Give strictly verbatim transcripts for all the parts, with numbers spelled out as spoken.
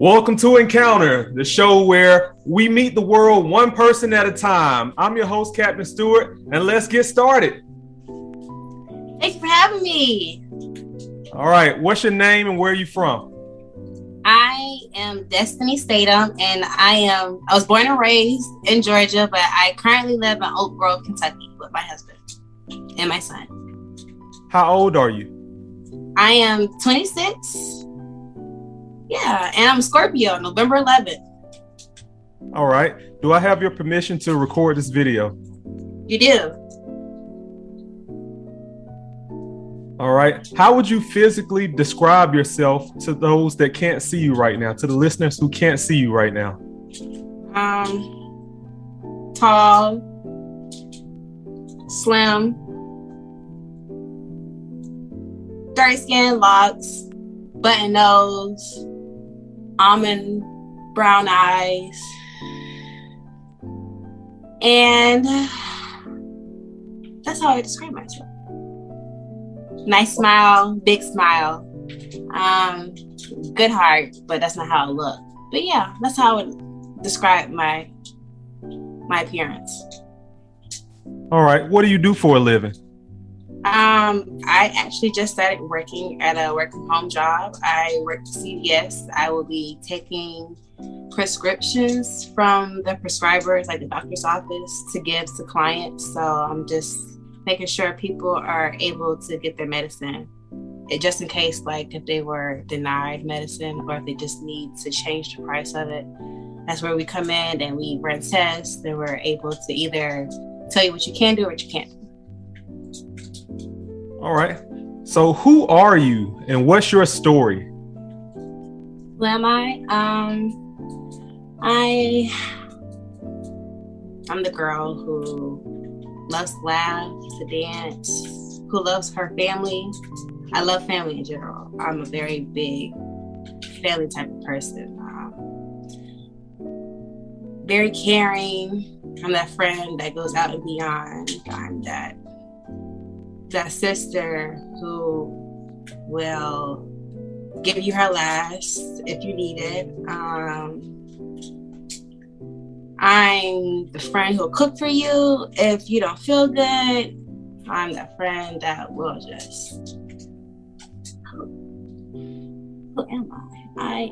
Welcome to Encounter, the show where we meet the world one person at a time. I'm your host, Captain Stewart, and let's get started. Thanks for having me. All right, what's your name and where are you from? I am Destiny Statham, and I am I was born and raised in Georgia, but I currently live in Oak Grove, Kentucky with my husband and my son. How old are you? I am twenty-six. Yeah, and I'm a Scorpio, November eleventh. All right. Do I have your permission to record this video? You do. All right. How would you physically describe yourself to those that can't see you right now, to the listeners who can't see you right now? Um, tall, slim, dark skin, locks, button nose, almond brown eyes, and that's how I describe myself. Nice smile, big smile, um, good heart, but that's not how I look. But yeah, that's how I would describe my my appearance. All right, what do you do for a living? Um, I actually just started working at a work from home job. I work for C V S. I will be taking prescriptions from the prescribers, like the doctor's office, to give to clients. So I'm just making sure people are able to get their medicine. It, just in case, like if they were denied medicine or if they just need to change the price of it. That's where we come in and we run tests and we're able to either tell you what you can do or what you can't do. All right. So who are you and what's your story? Who am I? Um, I, I'm the girl who loves to laugh, to dance, who loves her family. I love family in general. I'm a very big family type of person. Um, very caring. I'm that friend that goes out and beyond. I'm that that sister who will give you her last if you need it. Um, I'm the friend who'll cook for you if you don't feel good. I'm that friend that will just, who, who am I?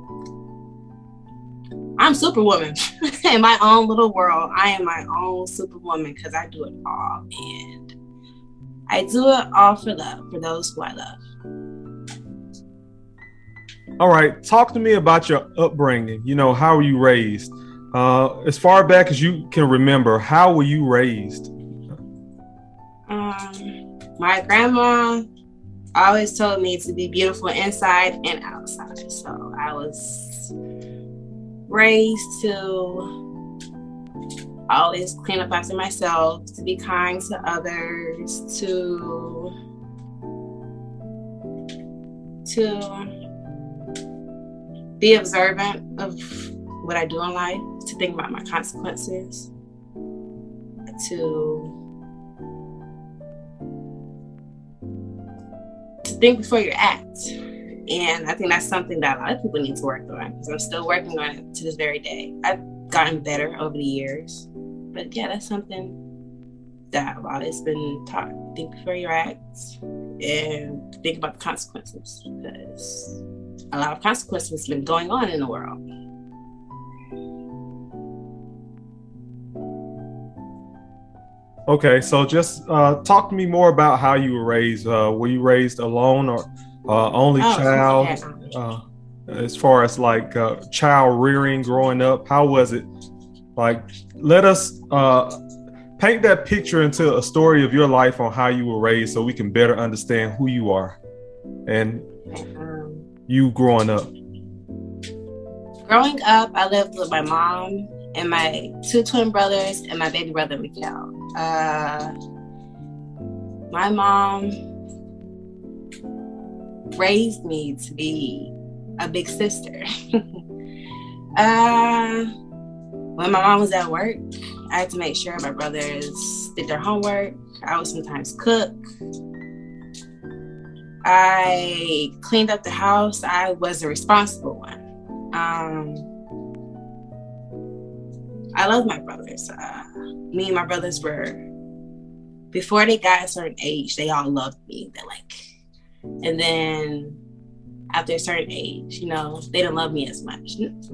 I, I'm Superwoman in my own little world. I am my own Superwoman because I do it all, and I do it all for love, for those who I love. All right. Talk to me about your upbringing. You know, how were you raised? Uh, as far back as you can remember, how were you raised? Um, my grandma always told me to be beautiful inside and outside. So I was raised to always clean up after myself, to be kind to others, to to be observant of what I do in life, to think about my consequences, to to think before you act. And I think that's something that a lot of people need to work on, because I'm still working on it to this very day. I've gotten better over the years. But yeah, that's something that I've always been taught. Think before you act and think about the consequences, because a lot of consequences have been going on in the world. Okay, so just uh, talk to me more about how you were raised. Uh, were you raised alone or uh, only oh, child? Yeah. Uh, as far as like uh, child rearing, growing up, how was it? Like, let us uh, paint that picture into a story of your life on how you were raised so we can better understand who you are and Um, you growing up. growing up, I lived with my mom and my two twin brothers and my baby brother, Mikael. Uh, my mom raised me to be a big sister. uh, when my mom was at work, I had to make sure my brothers did their homework. I would sometimes cook. I cleaned up the house. I was the responsible one. Um, I love my brothers. Uh, me and my brothers were, before they got a certain age, they all loved me. They're like, and then after a certain age, you know, they didn't love me as much.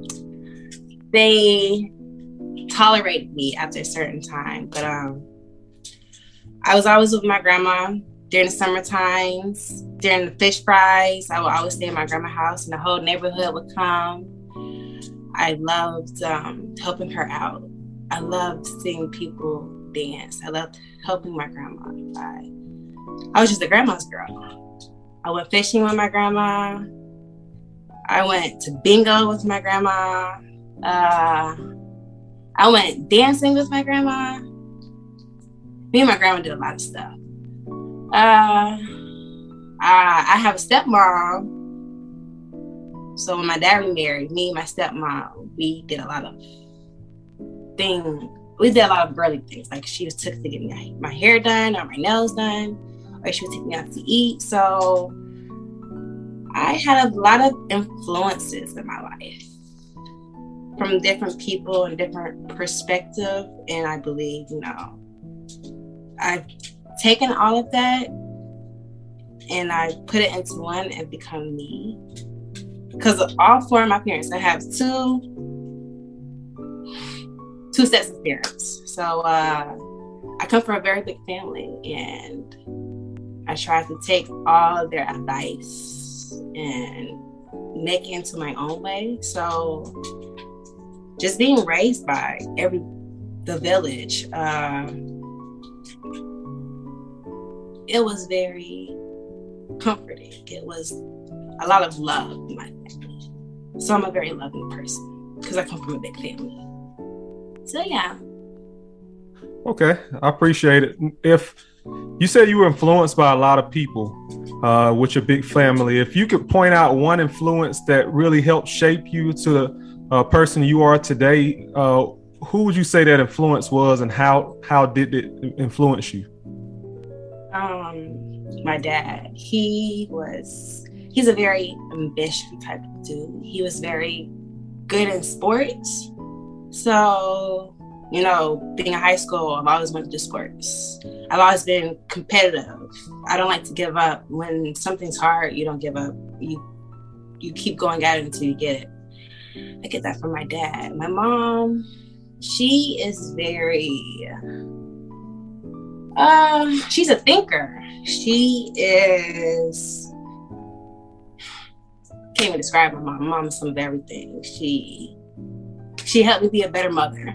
They tolerated me after a certain time, but um, I was always with my grandma during the summer times, during the fish fries. I would always stay in my grandma's house, and the whole neighborhood would come. I loved um, helping her out. I loved seeing people dance. I loved helping my grandma. I, I was just a grandma's girl. I went fishing with my grandma. I went to bingo with my grandma. Uh, I went dancing with my grandma. Me and my grandma did a lot of stuff. Uh, I, I have a stepmom. So when my dad remarried, me and my stepmom, we did a lot of things. We did a lot of girly things. Like she was took to get my, my hair done or my nails done, or she would take me out to eat. So I had a lot of influences in my life from different people and different perspectives. And I believe, you know, I've taken all of that and I put it into one and become me. Because all four of my parents, I have two, two sets of parents. So uh, I come from a very big family, and I try to take all of their advice and make it into my own way. So just being raised by every the village, uh, it was very comforting. It was a lot of love in my family. So I'm a very loving person because I come from a big family. So yeah. Okay, I appreciate it. If you said you were influenced by a lot of people uh, with your big family, if you could point out one influence that really helped shape you to the uh, person you are today, uh, who would you say that influence was, and how how did it influence you? Um, my dad. He was. He's a very ambitious type of dude. He was very good in sports. So, you know, being in high school, I've always wanted to do sports. I've always been competitive. I don't like to give up. When something's hard, you don't give up. You you keep going at it until you get it. I get that from my dad. My mom, she is very, uh, she's a thinker. She is, can't even describe my mom. My mom is some of everything. She she helped me be a better mother.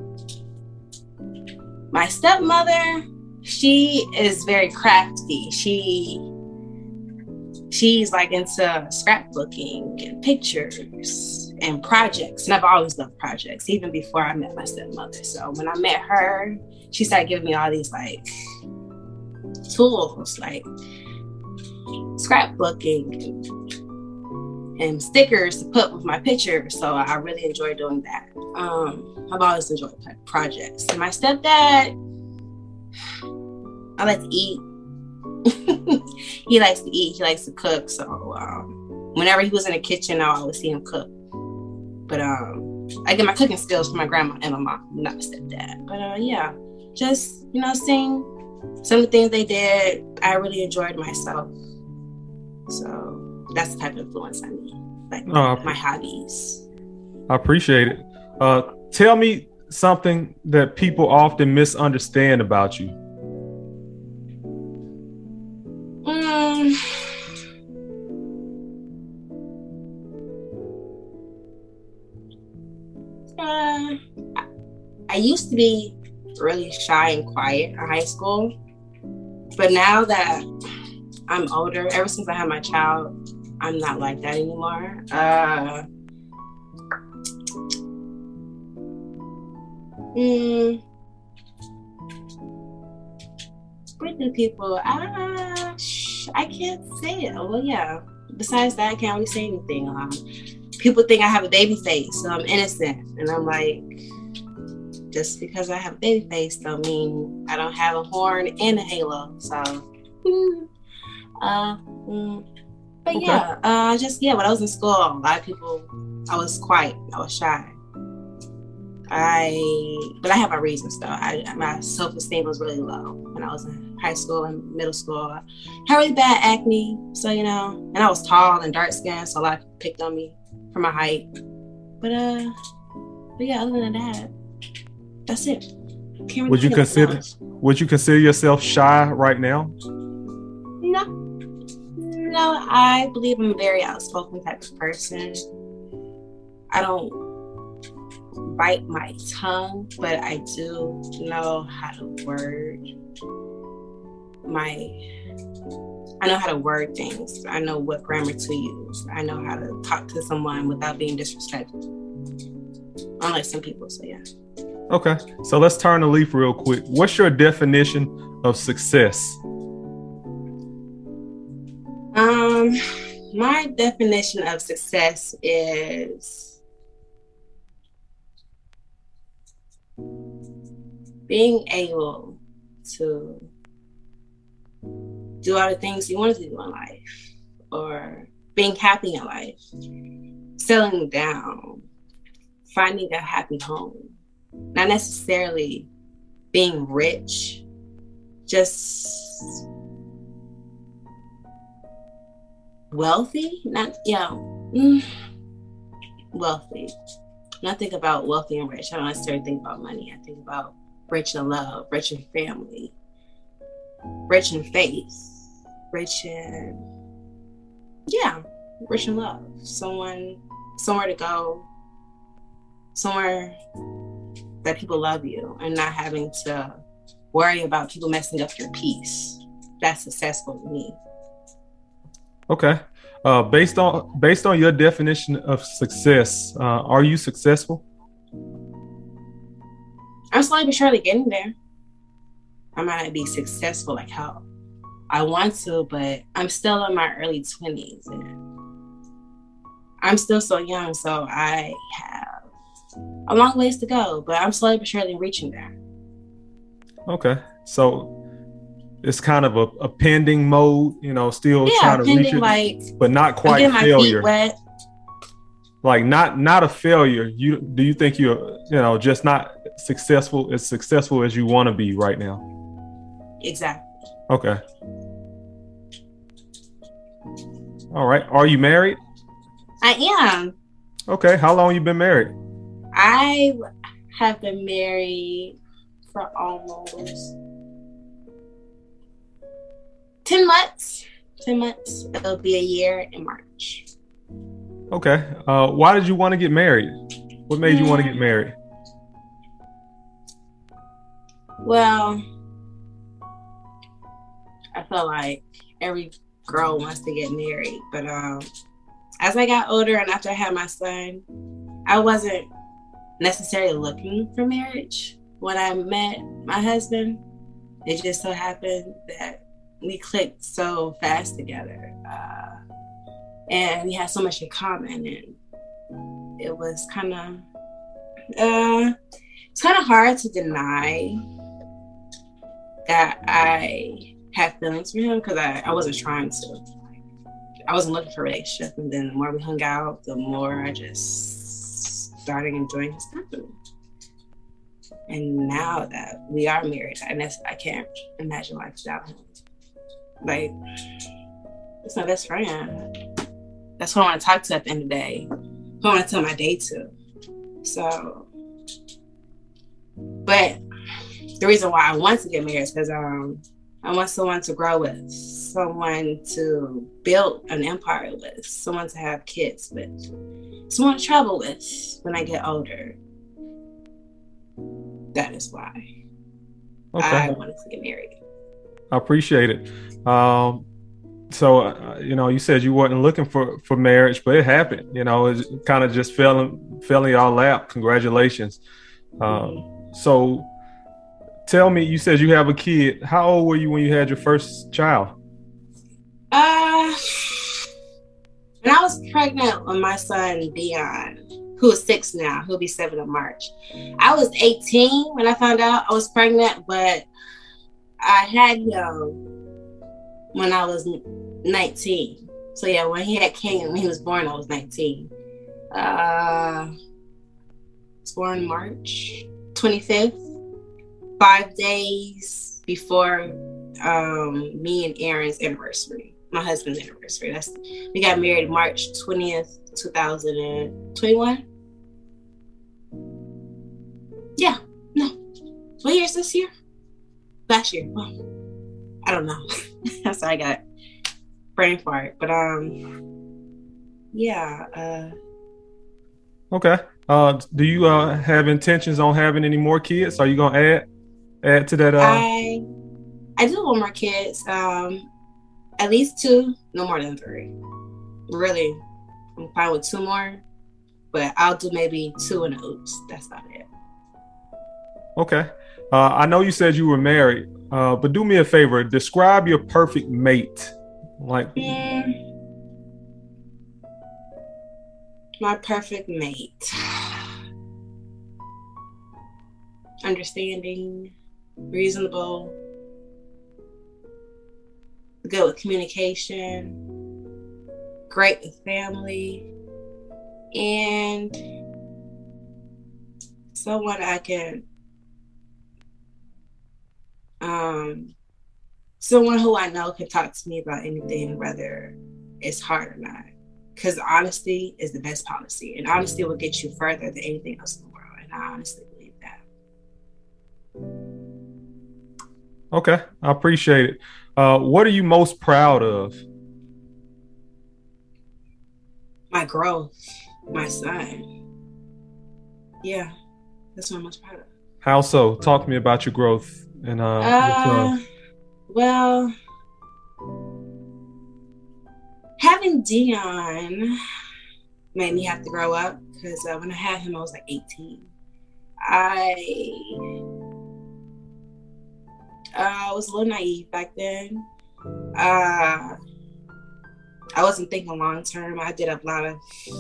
My stepmother, she is very crafty. She she's like into scrapbooking and pictures and projects. And I've always loved projects, even before I met my stepmother. So when I met her, she started giving me all these like tools, like scrapbooking and and stickers to put with my pictures. So I really enjoy doing that. Um, I've always enjoyed projects. And my stepdad, I like to eat. He likes to eat. He likes to cook. So um, whenever he was in the kitchen, I always see him cook. But um, I get my cooking skills from my grandma and my mom, not my stepdad. But uh, yeah, just, you know, seeing some of the things they did, I really enjoyed myself. So that's the type of influence I need, like uh, my hobbies. I appreciate it. Uh, tell me something that people often misunderstand about you. Um, uh, I, I used to be really shy and quiet in high school, but now that I'm older, ever since I had my child, I'm not like that anymore. Uh, mm, what do people? Uh, sh- I can't say it. Well, yeah. Besides that, I can't really say anything. Um, people think I have a baby face, so I'm innocent, and I'm like, just because I have a baby face don't mean I don't have a horn and a halo. So, uh, mm, but okay. yeah, uh, just yeah. When I was in school, a lot of people I was quiet. I was shy. I, but I have my reasons though. I, my self-esteem was really low when I was in high school and middle school. I had really bad acne, so you know, and I was tall and dark skinned, so a lot of people picked on me for my height. But uh, but yeah, other than that, that's it. Can't really would you consider? Else. Would you consider yourself shy right now? No, no. I believe I'm a very outspoken type of person. I don't bite my tongue, but I do know how to word my I know how to word things. I know what grammar to use. I know how to talk to someone without being disrespectful. Unlike some people, so yeah. Okay, so let's turn the leaf real quick. What's your definition of success? Um, my definition of success is being able to do all the things you want to do in life, or being happy in life, settling down, finding a happy home, not necessarily being rich, just wealthy, not, yeah, mm, wealthy. When I think about wealthy and rich, I don't necessarily think about money. I think about rich in love, rich in family, rich in faith, rich in, yeah, rich in love. Someone, somewhere to go, somewhere that people love you, and not having to worry about people messing up your peace. That's successful to me. Okay. Uh, based on based on your definition of success, uh, are you successful? I'm slowly but surely getting there. I might not be successful like how I want to, but I'm still in my early twenties, and I'm still so young, so I have a long ways to go, but I'm slowly but surely reaching there. Okay, so it's kind of a, a pending mode, you know, still yeah, trying to pending, reach it, like, but not quite I'm getting failure. My feet wet. Like not not a failure. You do you think you're you know just not successful as successful as you want to be right now? Exactly. Okay. All right. Are you married? I am. Okay. How long you been married? I have been married for almost ten months. ten months. It'll be a year in March. Okay. Uh, why did you want to get married? What made mm. you want to get married? Well, I feel like every girl wants to get married, but um, as I got older and after I had my son, I wasn't necessarily looking for marriage. When I met my husband, it just so happened that we clicked so fast together, uh, and we had so much in common, and it was kind of uh, it's kind of hard to deny that I had feelings for him, because I, I wasn't trying to. I wasn't looking for a relationship, and then the more we hung out, the more I just started enjoying his company. And now that we are married, I, I can't imagine life without him. Like, it's my best friend. That's who I want to talk to at the end of the day. Who I want to tell my day to. So, but the reason why I want to get married is because um, I want someone to grow with, someone to build an empire with, someone to have kids with, someone to travel with when I get older. That is why okay. I wanted to get married. I appreciate it. Um, so, uh, you know, you said you weren't looking for, for marriage, but it happened. You know, it kind of just fell in, fell in your lap. Congratulations. Um, so tell me, you said you have a kid. How old were you when you had your first child? Uh, when I was pregnant with my son, Dion, who is six now, he'll be seven in March. I was eighteen when I found out I was pregnant, but I had him when I was nineteen. So yeah, when he had King, when he was born, I was nineteen. Uh, was born March twenty-fifth, five days before um, me and Aaron's anniversary, my husband's anniversary. That's we got married March twentieth, two thousand twenty-one. Yeah, no. What year is this year? Last year. Well, I don't know. That's why I got brain fart. But um, yeah. Uh, Okay. Uh, do you uh, have intentions on having any more kids? Are you gonna add add to that? Uh... I I do want more kids. Um, at least two, no more than three. Really, I'm fine with two more, but I'll do maybe two and a oops. That's about it. Okay. Uh, I know you said you were married, uh, but do me a favor. Describe your perfect mate. Like. Mm. My perfect mate. Understanding, reasonable, good with communication, great with family, and someone I can, um, someone who I know can talk to me about anything, whether it's hard or not. Because honesty is the best policy, and honesty will get you further than anything else in the world. And I honestly believe that. Okay, I appreciate it. Uh, what are you most proud of? My growth, my son. Yeah, that's what I'm most proud of. How so? Talk to me about your growth and uh. uh well. Having Dion made me have to grow up because uh, when I had him, I was like eighteen. I uh, was a little naive back then. Uh, I wasn't thinking long term. I did a lot of,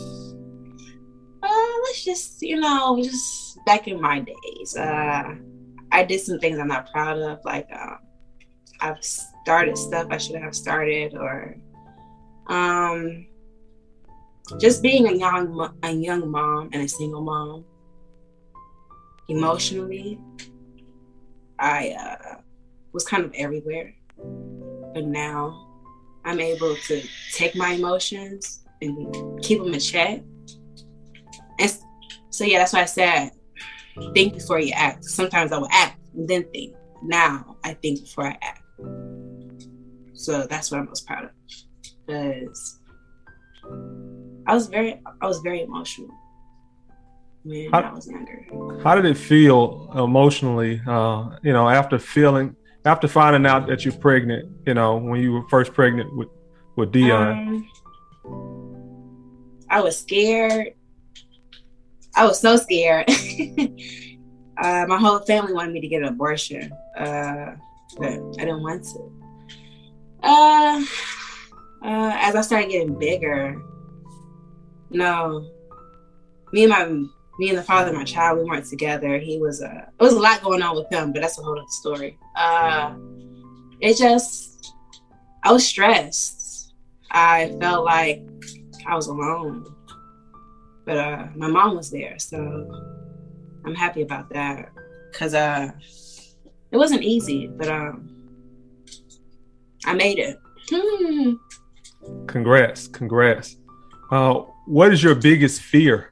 uh, let's just, you know, just back in my days. Uh, I did some things I'm not proud of, like uh, I've started stuff I shouldn't have started, or Um, just being a young a young mom and a single mom. Emotionally, I uh, was kind of everywhere, but now I'm able to take my emotions and keep them in check. And so, yeah, that's why I said think before you act. Sometimes I will act and then think. Now I think before I act. So that's what I'm most proud of. Because I was very, I was very emotional when how, I was younger. How did it feel emotionally? Uh, you know, after feeling, after finding out that you're pregnant. You know, when you were first pregnant with with Dion. Um, I was scared. I was so scared. uh, my whole family wanted me to get an abortion, uh, but I didn't want to. Uh. Uh, as I started getting bigger, no, me and my, me and the father of my child, we weren't together. He was, uh, it was a lot going on with him, but that's a whole other story. Uh, it just, I was stressed. I felt like I was alone, but uh, my mom was there, so I'm happy about that. Cause uh, it wasn't easy, but um, I made it. Hmm. Congrats, congrats. Uh, what is your biggest fear?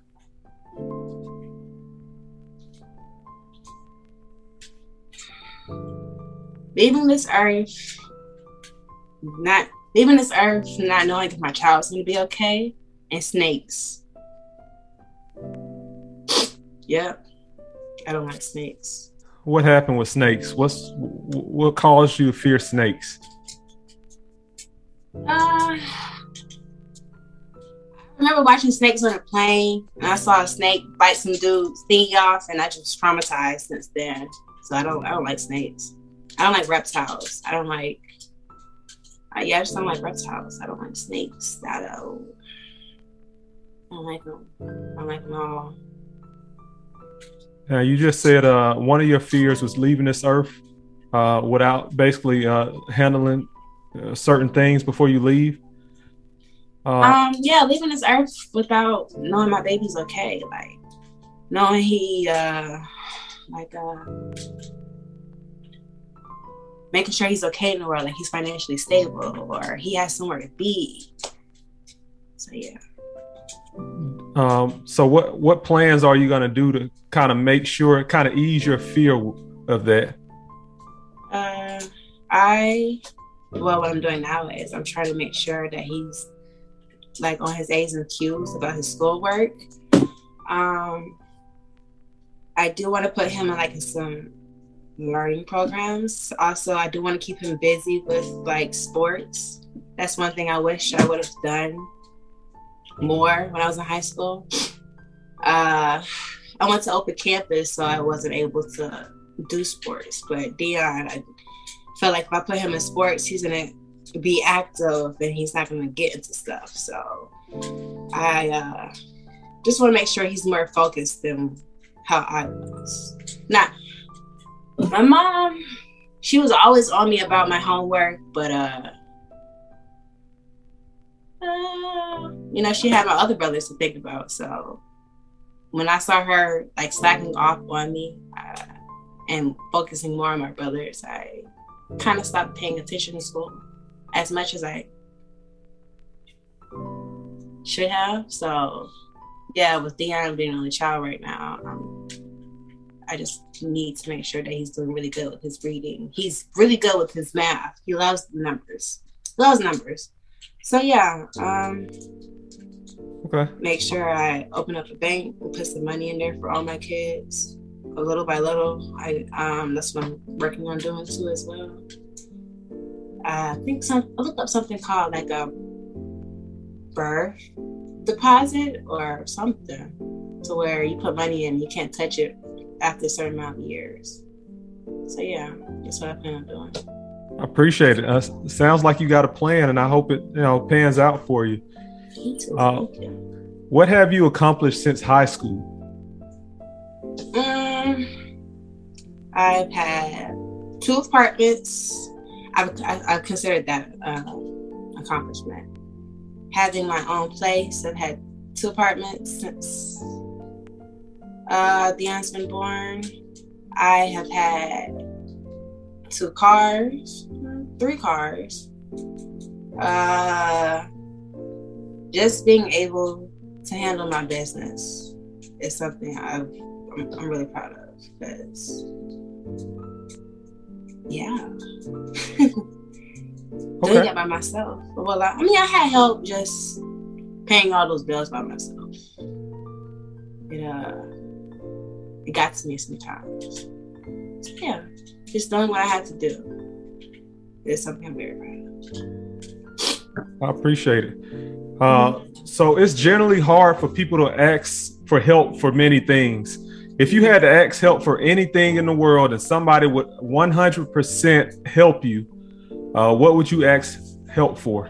Leaving this earth, not leaving this earth, not knowing if my child's gonna be okay, and snakes. Yep, I don't like snakes. What happened with snakes? What's what caused you to fear snakes? Uh, I remember watching snakes on a plane, and I saw a snake bite some dude's thingy off, and I just was traumatized since then. So I don't, I don't like snakes. I don't like reptiles. I don't like, uh, yeah, I just don't like reptiles. I don't like snakes. I don't, I don't like them. I don't like them all. Uh, you just said uh, one of your fears was leaving this earth uh, without basically uh, handling uh, certain things before you leave. Uh, um, yeah, leaving this earth without knowing my baby's okay, like knowing he, uh, like, uh, making sure he's okay in the world, like he's financially stable or he has somewhere to be. So yeah. Um, so what what plans are you gonna do to kind of make sure, kind of ease your fear of that? Uh, I well, what I'm doing now is I'm trying to make sure that he's like on his A's and Q's about his schoolwork. Um, I do want to put him in like some learning programs. Also, I do want to keep him busy with like sports. That's one thing I wish I would have done more when I was in high school. Uh, I went to open campus, so I wasn't able to do sports. But Dion, I felt like if I put him in sports, he's gonna be active and he's not gonna get into stuff. So I uh, just want to make sure he's more focused than how I was. Now, my mom, she was always on me about my homework, but uh, uh, you know, she had my other brothers to think about. So when I saw her like slacking off on me uh, and focusing more on my brothers, I kind of stopped paying attention to school as much as I should have. So yeah, with Dion being the only child right now, um, I just need to make sure that he's doing really good with his reading. He's really good with his math. He loves the numbers. Loves numbers. So yeah, um, okay. Make sure I open up a bank and put some money in there for all my kids, a little by little. I um, that's what I'm working on doing too as well. I think some I looked up something called like a birth deposit or something, to where you put money in, you can't touch it after a certain amount of years. So yeah, that's what I plan on doing. I appreciate it. Uh, sounds like you got a plan, and I hope it you know pans out for you. Me too. Uh, Thank you. What have you accomplished since high school? Um, I've had two apartments. I've I, I've considered that uh, accomplishment. Having my own place. I've had two apartments since uh, Dion's been born. I have had two cars, three cars. Uh, just being able to handle my business is something I've, I'm, I'm really proud of, because yeah, Okay. doing it by myself. Well, I, I mean, I had help just paying all those bills by myself. It uh, it got to me sometimes. So yeah, just doing what I had to do is something I'm very proud of. I appreciate it. Uh, so it's generally hard for people to ask for help for many things. If you had to ask help for anything in the world and somebody would one hundred percent help you, uh, what would you ask help for?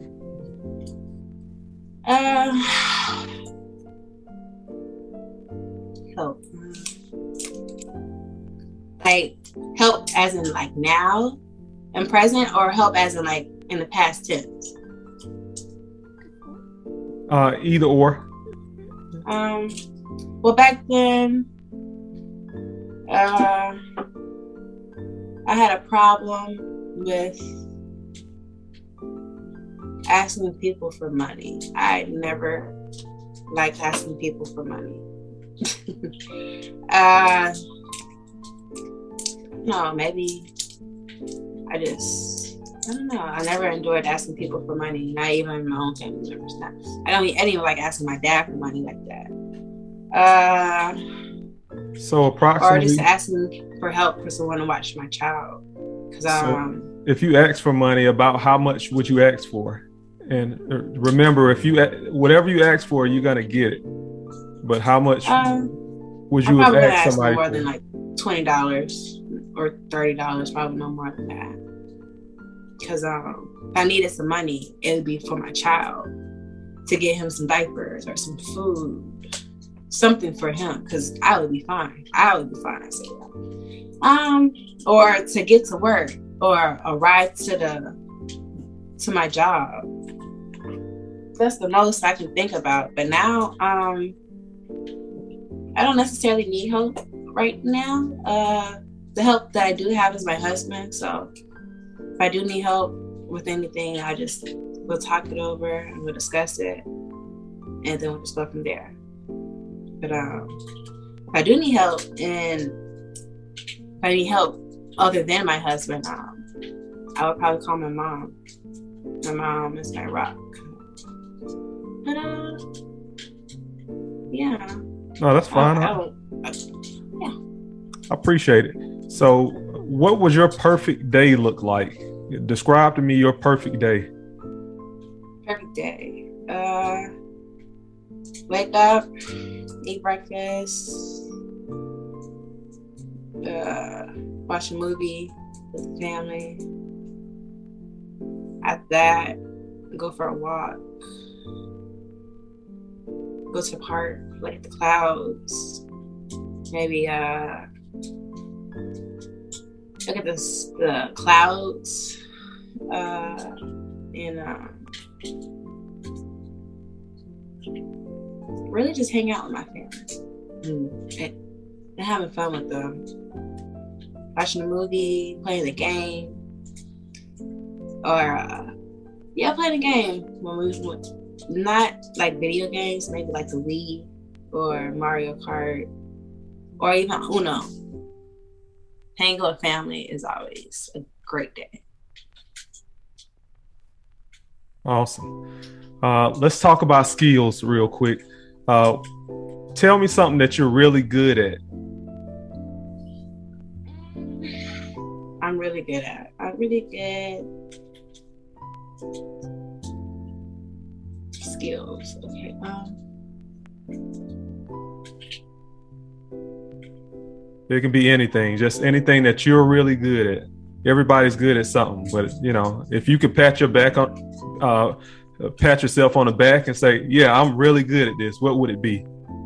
Uh, help. Like help as in like now and present, or help as in like in the past tense? Uh, either or. Um, well, back then, uh, I had a problem with asking people for money. I never liked asking people for money. uh, no, maybe I just, I don't know. I never enjoyed asking people for money, not even my own family members. Not, I don't. I didn't even like asking my dad for money like that. Uh, so approximately, or just asking for help for someone to watch my child. Because um, so if you ask for money, about how much would you ask for? And remember, if you whatever you ask for, you're gonna get it. But how much um, would you have asked somebody more for? than like twenty dollars or thirty dollars? Probably no more than that. Because um, if I needed some money, it would be for my child, to get him some diapers or some food, something for him, because I would be fine. I would be fine. I say that. Um, or to get to work, or a ride to the to my job. that's the most I can think about. But now, um, I don't necessarily need help right now. Uh, the help that I do have is my husband. So if I do need help with anything, I just we'll talk it over and we'll discuss it, and then we'll just go from there. But um, if I do need help, and if I need help other than my husband, um, I would probably call my mom. My mom is my rock. But uh, yeah. No, that's fine. I, I, I, I, yeah. I appreciate it. So, what was your perfect day look like? Describe to me your perfect day. Perfect day. Uh, wake up, eat breakfast, uh, watch a movie with the family. After that, go for a walk. Go to the park, look at the clouds. Maybe uh, look at the, the clouds. Uh, and um, really just hang out with my family. And, and having fun with them. Watching a movie, playing the game. Or, uh, yeah, playing a game. When we went, not like video games, maybe like the Wii or Mario Kart or even Uno. Hanging with family is always a great day. Awesome. Uh, let's talk about skills real quick. Uh, tell me something that you're really good at. I'm really good at. I'm really good. Skills. Okay. Um. It can be anything, just anything that you're really good at. Everybody's good at something, but you know, if you could pat your back on, uh, pat yourself on the back and say, "Yeah, I'm really good at this," what would it be?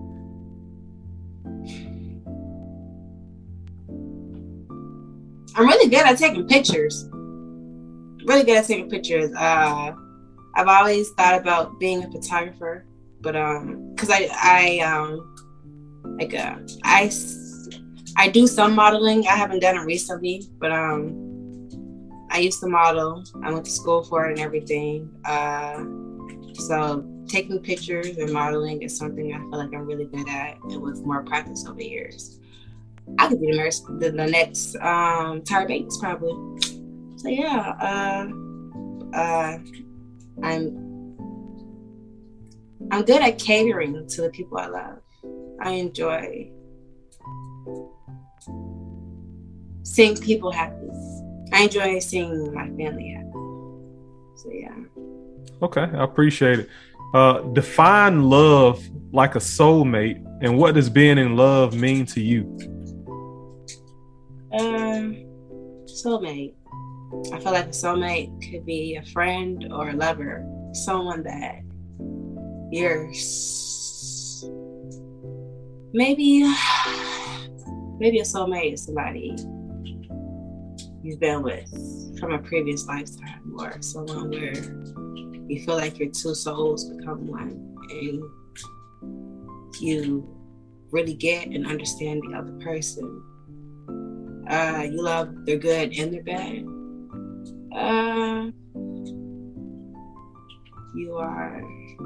I'm really good at taking pictures. Really good at taking pictures. Uh, I've always thought about being a photographer, but um, cause I I um, like uh, I I do some modeling. I haven't done it recently, but um. I used to model. I went to school for it and everything. Uh, so taking pictures and modeling is something I feel like I'm really good at, and with more practice over the years, I could be the next, the, the next um, Tyra Banks probably. So yeah, uh, uh, I'm I'm good at catering to the people I love. I enjoy seeing people happy. I enjoy seeing my family happy. So yeah. Okay, I appreciate it. Uh, define love like a soulmate, and what does being in love mean to you? Um, soulmate. I feel like a soulmate could be a friend or a lover, someone that you're maybe maybe a soulmate is somebody you've been with from a previous lifetime, or someone where you feel like your two souls become one and you really get and understand the other person. Uh, you love their good and their bad. Uh, you are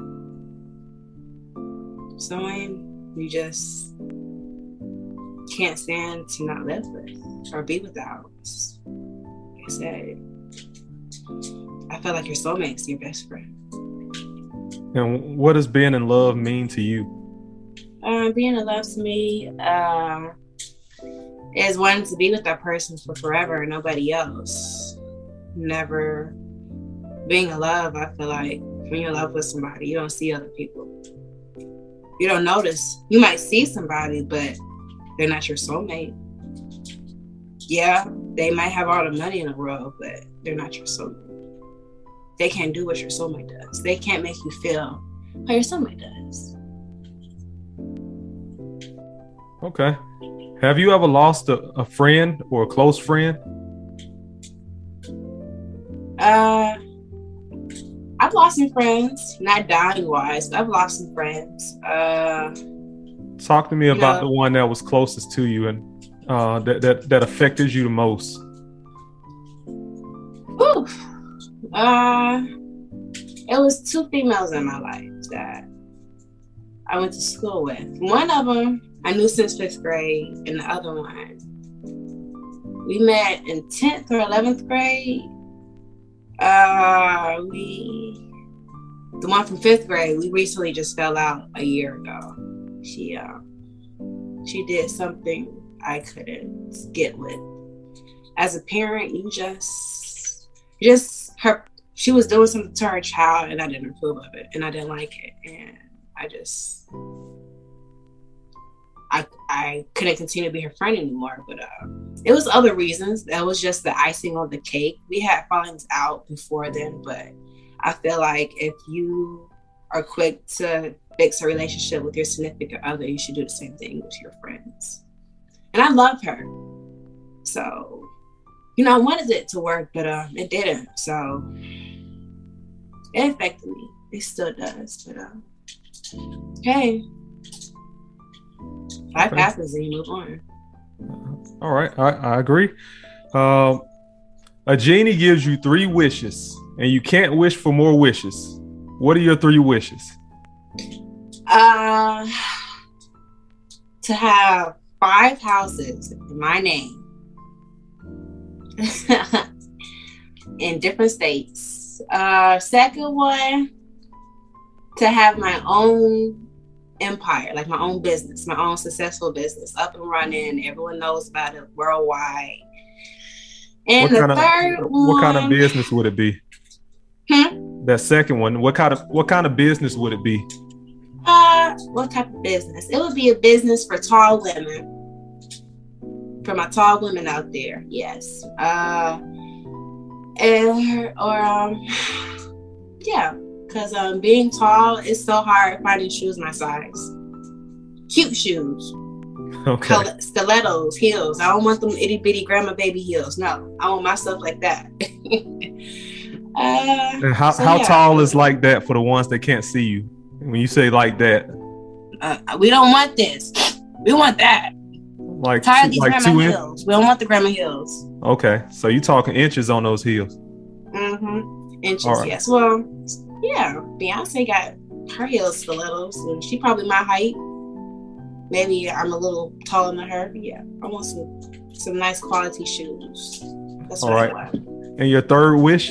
someone you just can't stand to not live with or be without. Like I said, I feel like your soulmate's your best friend. And what does being in love mean to you? Um, being in love to me uh, is wanting to be with that person for forever and nobody else. Never being in love, I feel like when you're in love with somebody, you don't see other people. You don't notice. You might see somebody, but they're not your soulmate. Yeah, they might have all the money in the world, but they're not your soulmate. They can't do what your soulmate does. They can't make you feel how your soulmate does. Okay. Have you ever lost a, a friend or a close friend? Uh, I've lost some friends, not dying wise, but I've lost some friends. Uh, Talk to me about know, the one that was closest to you and uh, that, that that affected you the most. Whew. Uh, it was two females in my life that I went to school with. One of them I knew since fifth grade, and the other one we met in tenth or eleventh grade. Uh, we, the one from fifth grade, we recently just fell out a year ago. She, uh, she did something I couldn't get with. As a parent, you just, just her. She was doing something to her child, and I didn't approve of it, and I didn't like it, and I just, I, I couldn't continue to be her friend anymore. But uh, it was other reasons. That was just the icing on the cake. We had fallings out before then, but I feel like if you are quick to fix a relationship with your significant other, you should do the same thing with your friends. And I love her. So, you know, I wanted it to work, but uh, it didn't. So it affected me. It still does. But uh, hey, life Okay. happens and you move on. All right, I, I agree. Um, a genie gives you three wishes, and you can't wish for more wishes. What are your three wishes? Uh, to have five houses in my name in different states. Uh, second one, to have my own empire, like my own business, my own successful business, up and running. Everyone knows about it worldwide. And what the kind third of one, what kind of business would it be? Hmm? That second one, what kind of what kind of business would it be? Uh, what type of business? It would be a business for tall women. For my tall women out there, yes. Uh, and, or um, yeah, because um, being tall is so hard finding shoes my size. Cute shoes, Okay. Col- stilettos, heels. I don't want them itty bitty grandma baby heels. No, I want my stuff like that. uh, And how so how yeah. tall is like that for the ones that can't see you? When you say like that, Uh, we don't want this. We want that. like Tired two, of these like grandma two in- heels. We don't want the grandma heels. Okay, so you talking inches on those heels? Mm-hmm. Inches, All right. yes. Well, yeah. Beyonce got her heels stilettos, and she probably my height. Maybe I'm a little taller than her. But yeah, I want some some nice quality shoes. That's what All I right. want. And your third wish?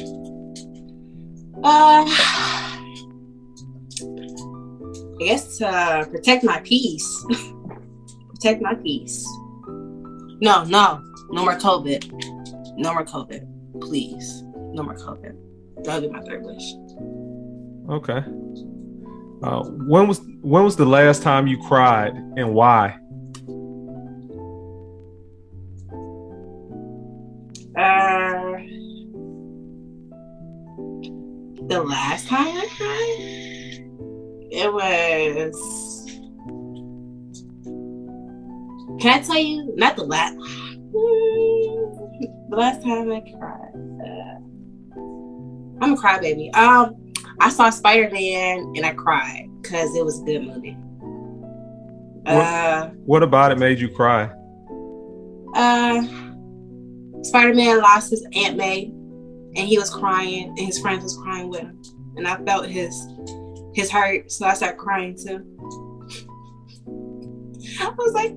Uh, I guess to protect my peace. Protect my peace. No, no, no more COVID. No more COVID, please. No more COVID. That'll be my third wish. Okay. Uh, when was when was the last time you cried and why? Uh, the last time I cried, it was. Can I tell you? Not the last. The last time I cried. Uh, I'm a crybaby. Um, I saw Spider-Man and I cried because it was a good movie. Uh, What about it made you cry? uh, Spider-Man lost his Aunt May, and he was crying, and his friends was crying with him, and I felt his his hurt, so I started crying too. I was like,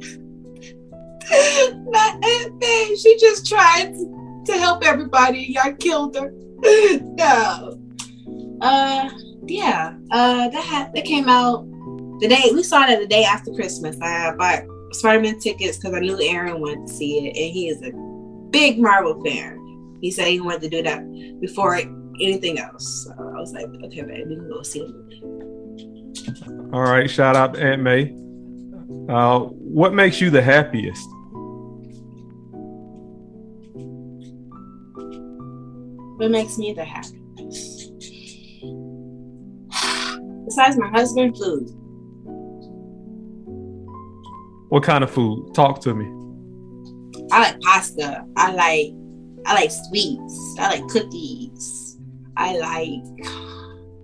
"Not Aunt May. She just tried to, to help everybody. Y'all killed her." No. Uh, yeah. Uh, that ha- that came out the day we saw it the day after Christmas. I bought Spider-Man tickets because I knew Aaron wanted to see it, and he is a big Marvel fan. He said he wanted to do that before anything else. So I was like, okay, babe, we can go see the movie. All right, shout out to Aunt May. Uh, what makes you the happiest? What makes me the happiest? Besides my husband, food. What kind of food? Talk to me. I like pasta. I like I like sweets. I like cookies. I like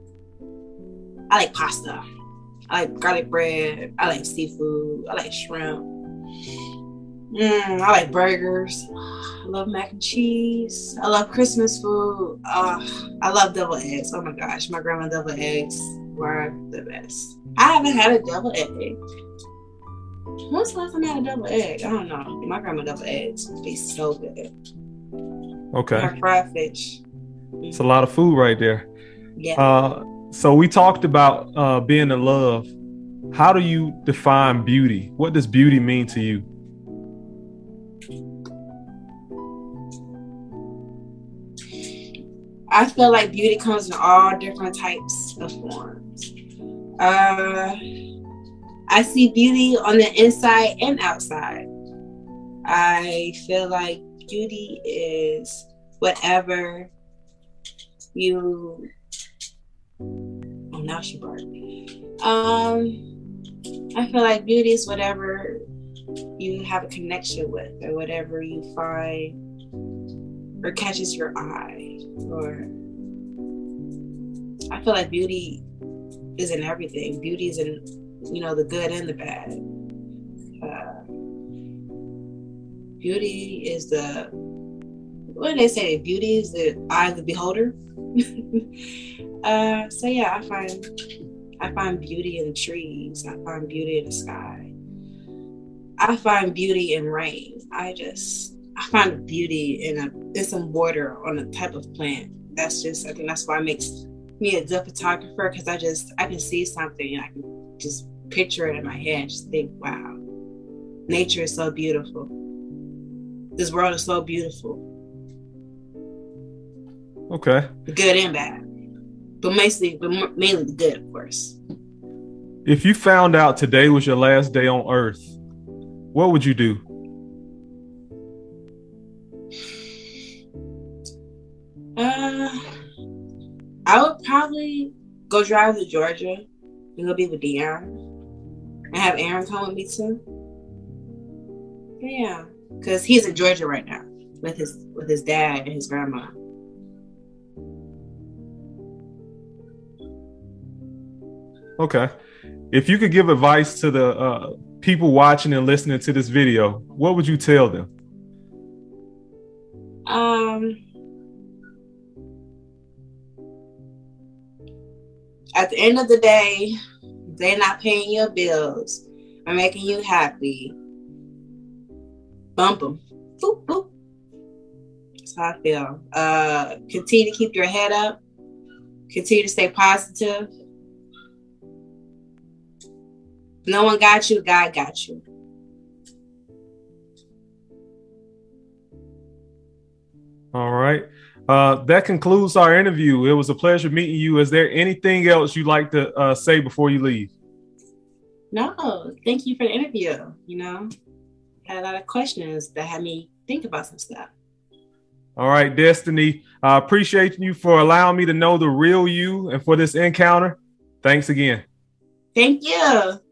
I like pasta. I like garlic bread. I like seafood. I like shrimp. Mm, I like burgers. I love mac and cheese. I love Christmas food. Uh, I love deviled eggs. Oh my gosh, my grandma's deviled eggs were the best. I haven't had a deviled egg. When's the last time I had a deviled egg? I don't know. My grandma's deviled eggs taste so good. Okay. My fried fish. It's a lot of food right there. Yeah. Uh, so we talked about uh, being in love. How do you define beauty? What does beauty mean to you? I feel like beauty comes in all different types of forms. Uh, I see beauty on the inside and outside. I feel like beauty is whatever you. Oh, now she barked. Um, I feel like beauty is whatever you have a connection with, or whatever you find or catches your eye. Or I feel like beauty is in everything. Beauty is in, you know, the good and the bad. Uh, beauty is the, what do they say? Beauty is the eye of the beholder. uh, so yeah, I find I find beauty in trees. I find beauty in the sky. I find beauty in rain. I just I find beauty in a in some water on a type of plant. That's just I think that's why it makes me a good photographer, because I just I can see something and I can just picture it in my head and just think, wow, nature is so beautiful. This world is so beautiful. Okay. Good and bad, but mostly, but mainly the good, of course. If you found out today was your last day on Earth, what would you do? Uh, I would probably go drive to Georgia and go be with Dion and have Aaron come with me too. Yeah, because he's in Georgia right now with his with his dad and his grandma. Okay. If you could give advice to the uh, people watching and listening to this video, what would you tell them? Um, at the end of the day, they're not paying your bills or making you happy. Bump them. Boop, boop. That's how I feel. Uh, continue to keep your head up. Continue to stay positive. No one got you. God got you. All right. Uh, that concludes our interview. It was a pleasure meeting you. Is there anything else you'd like to uh, say before you leave? No, thank you for the interview. You know, had a lot of questions that had me think about some stuff. All right, Destiny. I appreciate you for allowing me to know the real you and for this encounter. Thanks again. Thank you.